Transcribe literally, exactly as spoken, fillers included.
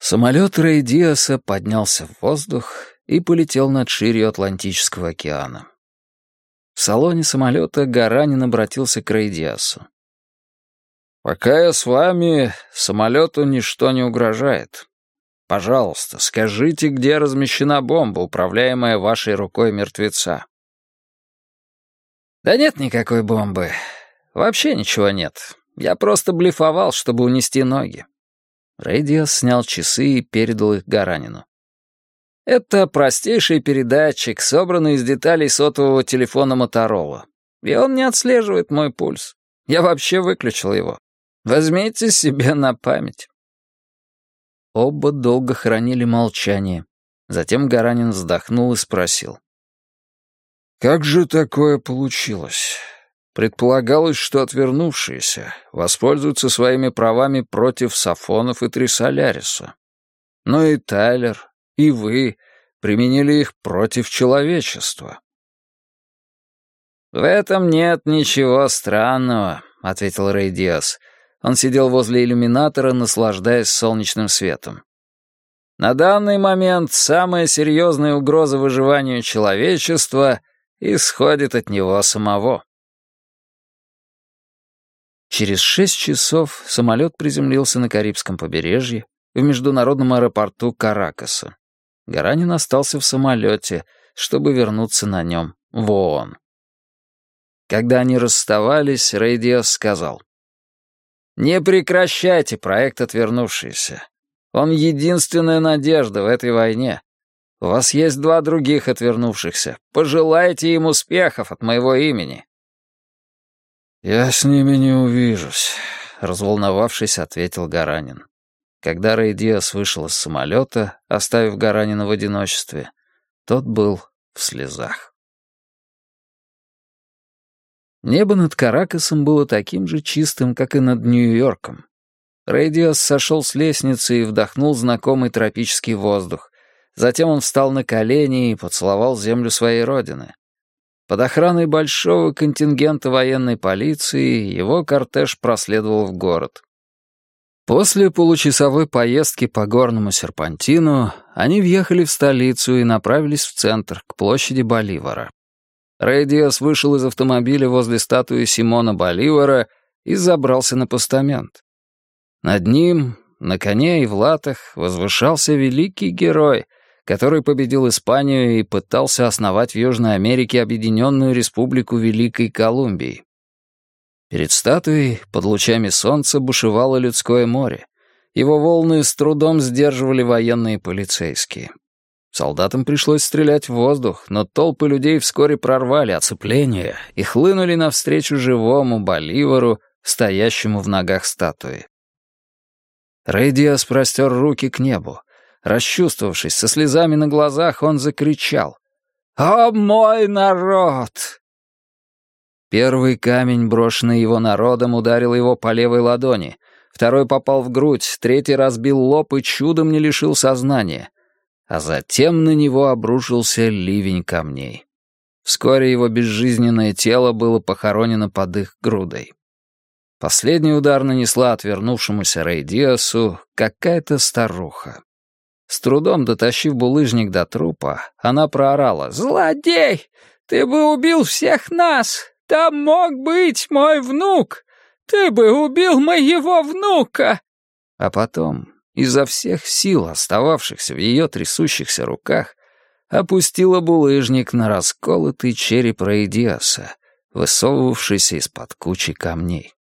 Самолет Рэй Диаса поднялся в воздух и полетел над ширью Атлантического океана. В салоне самолета Гаранин обратился к Рэй Диасу. «Пока я с вами, самолету ничто не угрожает. Пожалуйста, скажите, где размещена бомба, управляемая вашей рукой мертвеца?» «Да нет никакой бомбы. Вообще ничего нет. Я просто блефовал, чтобы унести ноги». Рэй Диас снял часы и передал их Гаранину. «Это простейший передатчик, собранный из деталей сотового телефона Моторола. И он не отслеживает мой пульс. Я вообще выключил его. Возьмите себе на память». Оба долго хранили молчание. Затем Гаранин вздохнул и спросил. «Как же такое получилось? Предполагалось, что отвернувшиеся воспользуются своими правами против Сафонов и Трисоляриса. Но и Тайлер, и вы применили их против человечества». «В этом нет ничего странного», — ответил Рэй Диас. Он сидел возле иллюминатора, наслаждаясь солнечным светом. «На данный момент самая серьезная угроза выживанию человечества исходит от него самого». Через шесть часов самолет приземлился на Карибском побережье в международном аэропорту Каракаса. Гаранин остался в самолете, чтобы вернуться на нем в ООН. Когда они расставались, Рэй Диас сказал: «Не прекращайте проект «Отвернувшиеся». Он единственная надежда в этой войне. У вас есть два других отвернувшихся. Пожелайте им успехов от моего имени». «Я с ними не увижусь», — разволновавшись, ответил Гаранин. Когда Рэй Диас вышел из самолета, оставив Гаранина в одиночестве, тот был в слезах. Небо над Каракасом было таким же чистым, как и над Нью-Йорком. Рэй Диас сошел с лестницы и вдохнул знакомый тропический воздух. Затем он встал на колени и поцеловал землю своей родины. Под охраной большого контингента военной полиции его кортеж проследовал в город. После получасовой поездки по горному серпантину они въехали в столицу и направились в центр, к площади Боливара. Рэй Диас вышел из автомобиля возле статуи Симона Боливара и забрался на постамент. Над ним, на коне и в латах, возвышался великий герой, который победил Испанию и пытался основать в Южной Америке Объединенную Республику Великой Колумбии. Перед статуей под лучами солнца бушевало людское море. Его волны с трудом сдерживали военные и полицейские. Солдатам пришлось стрелять в воздух, но толпы людей вскоре прорвали оцепление и хлынули навстречу живому Боливару, стоящему в ногах статуи. Рэй Диас простер руки к небу. Расчувствовавшись, со слезами на глазах, он закричал: «О, мой народ!» Первый камень, брошенный его народом, ударил его по левой ладони, второй попал в грудь, третий разбил лоб и чудом не лишил сознания. А затем на него обрушился ливень камней. Вскоре его безжизненное тело было похоронено под их грудой. Последний удар нанесла отвернувшемуся Рэй Диасу какая-то старуха. С трудом дотащив булыжник до трупа, она проорала: «Злодей! Ты бы убил всех нас! Там мог быть мой внук! Ты бы убил моего внука!» А потом, изо всех сил, остававшихся в ее трясущихся руках, опустила булыжник на расколотый череп Рэй Диаса, высовывавшийся из-под кучи камней.